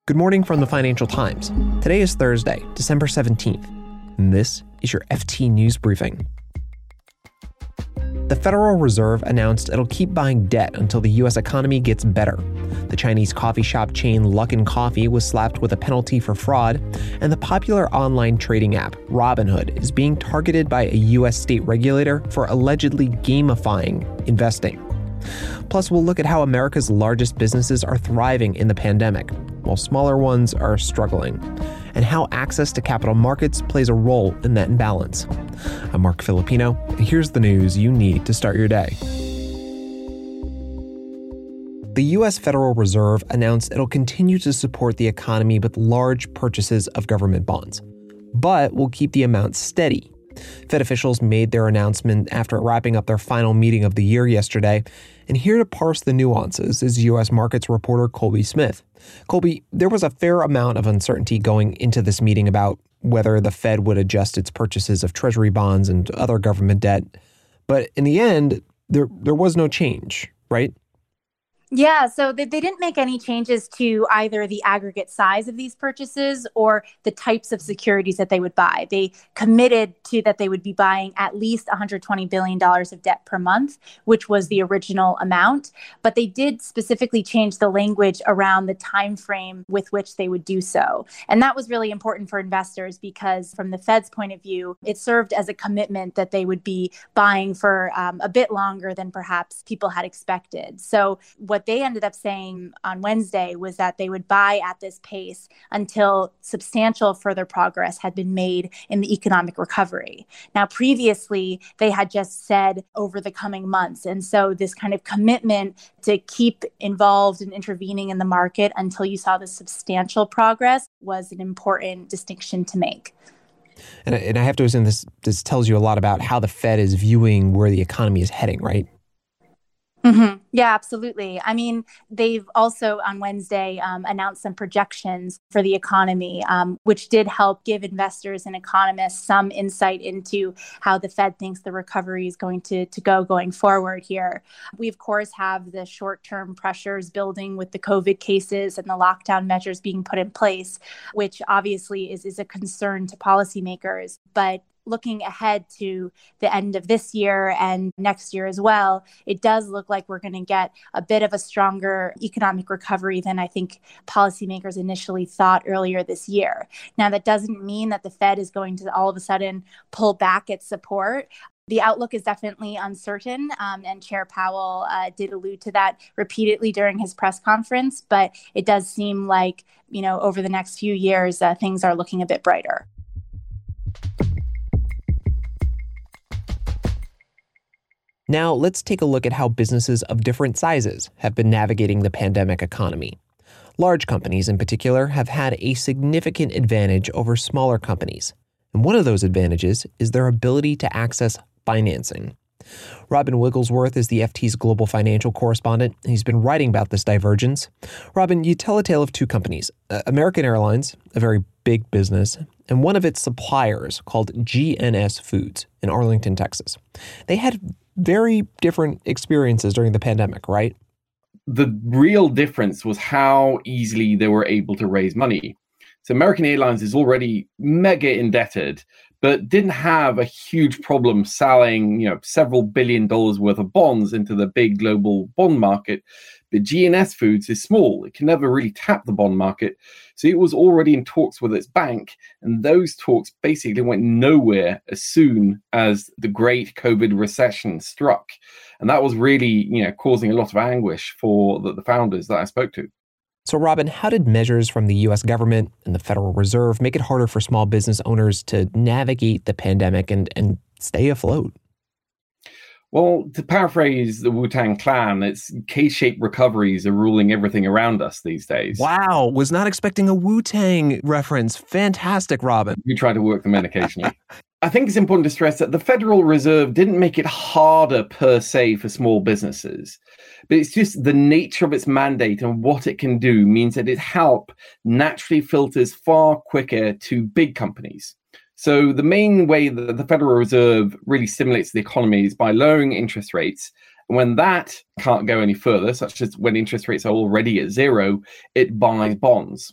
Good morning from the Financial Times. Today is Thursday, December 17th, and this is your FT News Briefing. The Federal Reserve announced it'll keep buying debt until the U.S. economy gets better. The Chinese coffee shop chain Luckin Coffee was slapped with a penalty for fraud, and the popular online trading app Robinhood is being targeted by a U.S. state regulator for allegedly gamifying investing. Plus, we'll look at how America's largest businesses are thriving in the pandemic, while smaller ones are struggling, and how access to capital markets plays a role in that imbalance. I'm Mark Filipino, and here's the news you need to start your day. The U.S. Federal Reserve announced it'll continue to support the economy with large purchases of government bonds, but will keep the amount steady. Fed officials made their announcement after wrapping up their final meeting of the year yesterday, and here to parse the nuances is U.S. markets reporter Colby Smith. Colby, there was a fair amount of uncertainty going into this meeting about whether the Fed would adjust its purchases of Treasury bonds and other government debt, but in the end, there was no change, right? Yeah, so they didn't make any changes to either the aggregate size of these purchases or the types of securities that they would buy. They committed to that they would be buying at least $120 billion of debt per month, which was the original amount. But they did specifically change the language around the time frame with which they would do so. And that was really important for investors because from the Fed's point of view, it served as a commitment that they would be buying for a bit longer than perhaps people had expected. So what they ended up saying on Wednesday was that they would buy at this pace until substantial further progress had been made in the economic recovery. Now, previously, they had just said over the coming months. And so this kind of commitment to keep involved and intervening in the market until you saw the substantial progress was an important distinction to make. And I have to assume this tells you a lot about how the Fed is viewing where the economy is heading, right? Mm-hmm. Yeah, absolutely. I mean, they've also on Wednesday announced some projections for the economy, which did help give investors and economists some insight into how the Fed thinks the recovery is going to go going forward here. We, of course, have the short-term pressures building with the COVID cases and the lockdown measures being put in place, which obviously is a concern to policymakers. But looking ahead to the end of this year and next year as well, it does look like we're going to get a bit of a stronger economic recovery than I think policymakers initially thought earlier this year. Now, that doesn't mean that the Fed is going to all of a sudden pull back its support. The outlook is definitely uncertain, and Chair Powell did allude to that repeatedly during his press conference, but it does seem like, over the next few years, things are looking a bit brighter. Now, let's take a look at how businesses of different sizes have been navigating the pandemic economy. Large companies in particular have had a significant advantage over smaller companies. And one of those advantages is their ability to access financing. Robin Wigglesworth is the FT's global financial correspondent. He's been writing about this divergence. Robin, you tell a tale of two companies, American Airlines, a very big business, and one of its suppliers called GNS Foods in Arlington, Texas. They had very different experiences during the pandemic, right? The real difference was how easily they were able to raise money. So American Airlines is already mega indebted, but didn't have a huge problem selling, several $1 billion worth of bonds into the big global bond market. But GNS Foods is small. It can never really tap the bond market. So it was already in talks with its bank. And those talks basically went nowhere as soon as the great COVID recession struck. And that was really, causing a lot of anguish for the founders that I spoke to. So, Robin, how did measures from the U.S. government and the Federal Reserve make it harder for small business owners to navigate the pandemic and stay afloat? Well, to paraphrase the Wu-Tang Clan, it's K-shaped recoveries are ruling everything around us these days. Wow, was not expecting a Wu-Tang reference. Fantastic, Robin. We try to work them in occasionally. I think it's important to stress that the Federal Reserve didn't make it harder per se for small businesses, but it's just the nature of its mandate and what it can do means that its help naturally filters far quicker to big companies. So the main way that the Federal Reserve really stimulates the economy is by lowering interest rates. And when that can't go any further, such as when interest rates are already at zero, it buys bonds.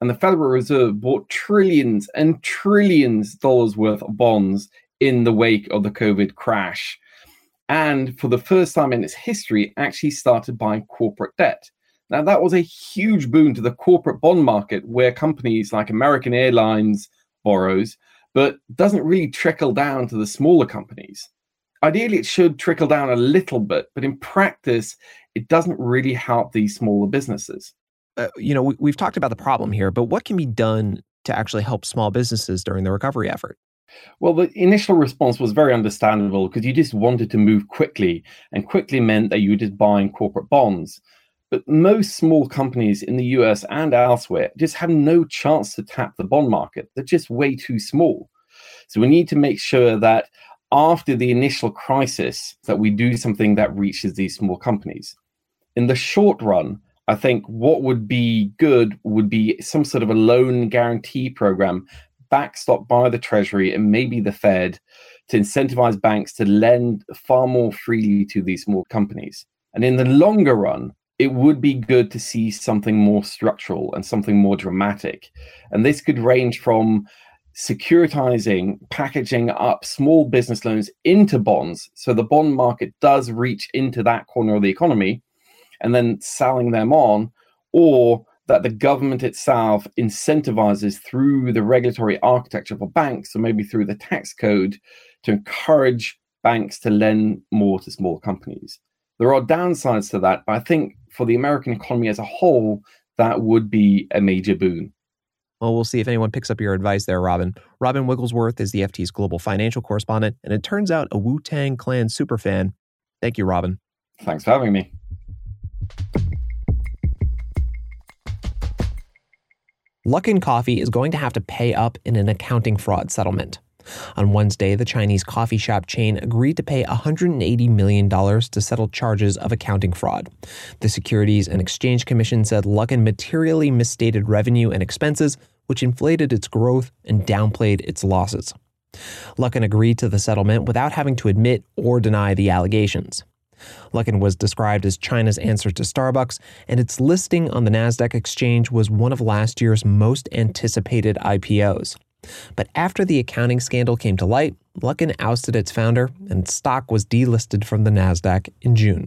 And the Federal Reserve bought trillions and trillions of dollars worth of bonds in the wake of the COVID crash. And for the first time in its history, actually started buying corporate debt. Now, that was a huge boon to the corporate bond market, where companies like American Airlines borrows, but doesn't really trickle down to the smaller companies. Ideally, it should trickle down a little bit, but in practice, it doesn't really help these smaller businesses. We've talked about the problem here, but what can be done to actually help small businesses during the recovery effort? Well, the initial response was very understandable because you just wanted to move quickly, and quickly meant that you were just buying corporate bonds. But most small companies in the US and elsewhere just have no chance to tap the bond market. They're just way too small. So we need to make sure that after the initial crisis, that we do something that reaches these small companies. In the short run, I think what would be good would be some sort of a loan guarantee program backstopped by the Treasury and maybe the Fed to incentivize banks to lend far more freely to these small companies. And in the longer run, it would be good to see something more structural and something more dramatic. And this could range from securitizing, packaging up small business loans into bonds, so the bond market does reach into that corner of the economy, and then selling them on, or that the government itself incentivizes through the regulatory architecture for banks, or maybe through the tax code, to encourage banks to lend more to small companies. There are downsides to that, but I think for the American economy as a whole, that would be a major boon. Well, we'll see if anyone picks up your advice there, Robin. Robin Wigglesworth is the FT's global financial correspondent, and it turns out a Wu-Tang Clan superfan. Thank you, Robin. Thanks for having me. Luckin Coffee is going to have to pay up in an accounting fraud settlement. On Wednesday, the Chinese coffee shop chain agreed to pay $180 million to settle charges of accounting fraud. The Securities and Exchange Commission said Luckin materially misstated revenue and expenses, which inflated its growth and downplayed its losses. Luckin agreed to the settlement without having to admit or deny the allegations. Luckin was described as China's answer to Starbucks, and its listing on the Nasdaq exchange was one of last year's most anticipated IPOs. But after the accounting scandal came to light, Luckin ousted its founder, and its stock was delisted from the Nasdaq in June.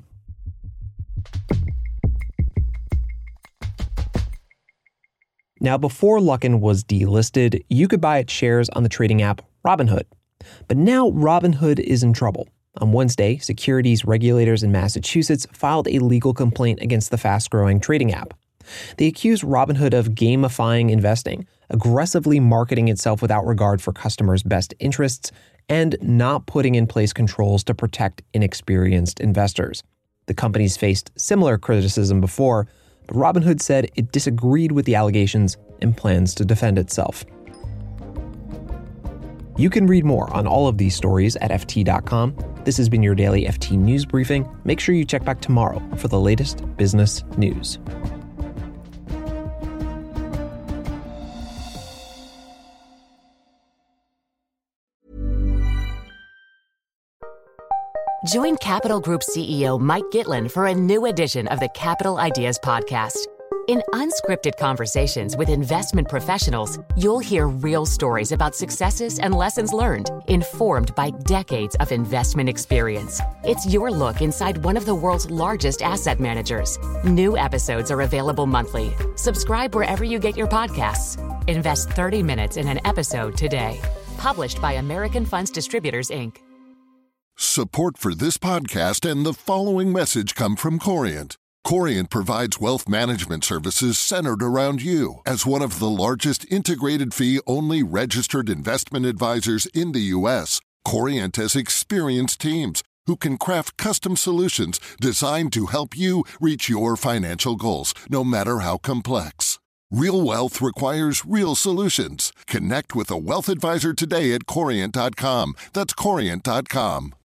Now, before Luckin was delisted, you could buy its shares on the trading app Robinhood. But now Robinhood is in trouble. On Wednesday, securities regulators in Massachusetts filed a legal complaint against the fast-growing trading app. They accused Robinhood of gamifying investing, aggressively marketing itself without regard for customers' best interests, and not putting in place controls to protect inexperienced investors. The company's faced similar criticism before, but Robinhood said it disagreed with the allegations and plans to defend itself. You can read more on all of these stories at FT.com. This has been your daily FT News Briefing. Make sure you check back tomorrow for the latest business news. Join Capital Group CEO Mike Gitlin for a new edition of the Capital Ideas Podcast. In unscripted conversations with investment professionals, you'll hear real stories about successes and lessons learned, informed by decades of investment experience. It's your look inside one of the world's largest asset managers. New episodes are available monthly. Subscribe wherever you get your podcasts. Invest 30 minutes in an episode today. Published by American Funds Distributors, Inc. Support for this podcast and the following message come from Corient. Corient provides wealth management services centered around you. As one of the largest integrated fee-only registered investment advisors in the U.S., Corient has experienced teams who can craft custom solutions designed to help you reach your financial goals, no matter how complex. Real wealth requires real solutions. Connect with a wealth advisor today at Corient.com. That's Corient.com.